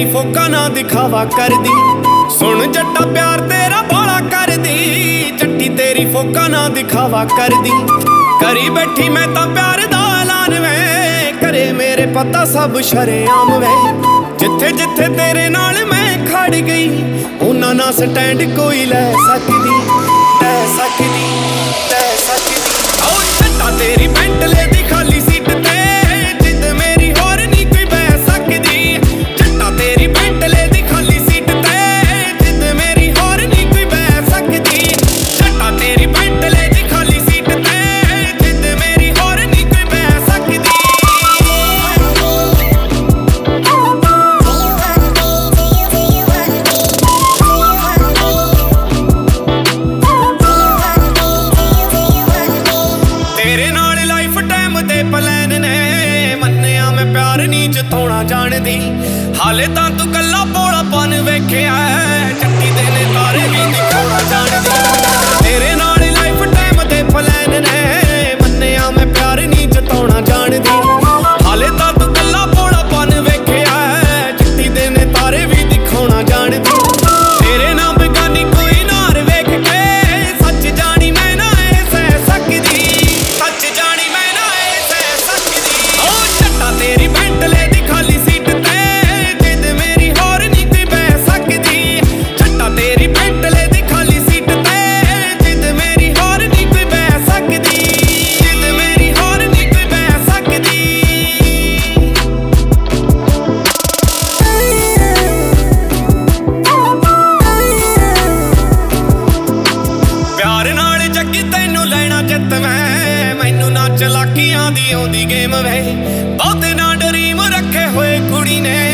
ਤੇਰੀ ਫੋਕਾ ਨਾ ਦਿਖਾਵਾ ਕਰਦੀ। ਸੁਣ ਜੱਟਾ ਪਿਆਰ ਤੇਰਾ ਬਾਲਾ ਕਰਦੀ, ਜੱਟੀ ਤੇਰੀ ਫੋਕਾ ਨਾ ਦਿਖਾਵਾ ਕਰਦੀ। ਕਰੀ ਬੈਠੀ ਮੈਂ ਤਾਂ ਪਿਆਰ ਦਾ ਐਲਾਨ ਵੇ, ਕਰੇ ਮੇਰੇ ਪਤਾ ਸਭ ਸ਼ਰੇਆਮ ਵੇ। ਜਿੱਥੇ ਜਿੱਥੇ ਤੇਰੇ ਨਾਲ ਮੈਂ ਖੜ ਗਈ, ਉਹਨਾਂ ਨਾਲ ਸਟੈਂਡ ਕੋਈ ਲੈ ਸਕਦੀ, ਲੈ ਸਕਦੀ, ਲੈ ਸਕਦੀ। ਓ ਜੱਟਾ ਤੇਰੀ ਬੈਂਟਲੇ ਦੀ ਖਾਲੀ ਸੀਟ ਤੇ ਜਿੱਦ ਮੇਰੀ ਹੋਰ ਨਹੀਂ ਕੋਈ ਬਹਿ ਸਕਦੀ। ਜੱਟਾ ਤੇਰੀ ਬੈਂਟਲੇ ਦੀ ਖਾਲੀ ਸੀਟ ਤੇ ਜਿੱਦ ਮੇਰੀ ਹੋਰ ਨਹੀਂ ਕੋਈ ਬਹਿ ਸਕਦੀ। ਜੱਟਾ ਤੇਰੀ ਬੈਂਟਲੇ ਦੀ ਖਾਲੀ ਸੀਟ ਤੇ ਜਿੱਦ ਮੇਰੀ ਹੋਰ ਨਹੀਂ ਕੋਈ ਬਹਿ ਸਕਦੀ। ਤੇਰੇ ਨਾਲ ਲਾਈਫ ਟਾਈਮ ਦੇ ਪਲਾਨ ਨੇ, ਮੰਨਿਆ ਮੈਂ ਪਿਆਰ ਨਹੀਂ ਜਿਤਾਉਣਾ ਜਾਣਦੀ। ਹਾਲੇ ਤਾਂ ਤੂੰ ਕੱਲਾ ਭੋਲਾਪਨ ਵੇਖਿਆ, ਜੱਟੀ ਦੇ ਨੇ ਤਾਰੇ ਵੀ ਦਿਖਾਉਣਾ ਜਾਣਦੀ। ਤੇਰੇ ਨਾਲ ਲਾਈਫ ਟਾਈਮ ਦੇ ਪਲਾਨ ਨੇ, ਮੰਨਿਆ ਮੈਂ ਪਿਆਰ ਨਹੀਂ ਜਿਤਾਉਣਾ ਜਾਣਦੀ। ਹਾਲੇ ਤਾਂ ਤੂੰ ਕੱਲਾ ਭੋਲਾਪਨ ਵੇਖਿਆ, ਜੱਟੀ ਦੇ ਨੇ ਤਾਰੇ ਵੀ ਦਿਖਾਉਣਾ ਜਾਣਦੀ। ਤੇਰੇ ਨਾਲ ਬੇਗਾਨੀ ਕੋਈ ਨਾਰ ਵੇਖ ਕੇ ਸੱਚ ਜਾਣੀ ਮੈਂ ਨਾ ਇਹ ਸਹਿ ਸਕਦੀ, ਸੱਚ ਜਾਣੀ ਮੈਂ ਨਾ ਇਹ ਸਹਿ ਸਕਦੀ। ਓ ਜੱਟਾ ਤੇਰੀ ਬੈਂਟਲੇ ਦੀ ਖਾਲੀ ਸੀਟ ਤੇ ਜਿੱਦ ਮੇਰੀ ਹੋਰ ਨਹੀਂ ਕੋਈ ਬਹਿ ਸਕਦੀ। ਜੱਟਾ ਤੇਰੀ ਬੈਂਟਲੇ ਦੀ ਖਾਲੀ ਸੀਟ ਤੇ ਜਿੱਦ ਮੇਰੀ ਹੋਰ ਨਹੀਂ ਕੋਈ ਬਹਿ ਸਕਦੀ, ਜਿੱਦ ਮੇਰੀ ਹੋਰ ਨਹੀਂ ਕੋਈ ਬਹਿ ਸਕਦੀ। ਪਿਆਰ ਨਾਲ ਜੱਗੀ ਤੈਨੂੰ ਲੈਣਾ ਜਿੱਤ ਮੈਂ, ਮੈਨੂੰ ਨਾ ਚਲਾਕੀਆਂ ਦੀ ਆਉਂਦੀ ਗੇਮ ਵੇ। ਬਹੁਤੇ ਨਾ ਡਰੀਮ ਰੱਖੇ ਹੋਏ ਕੁੜੀ ਨੇ,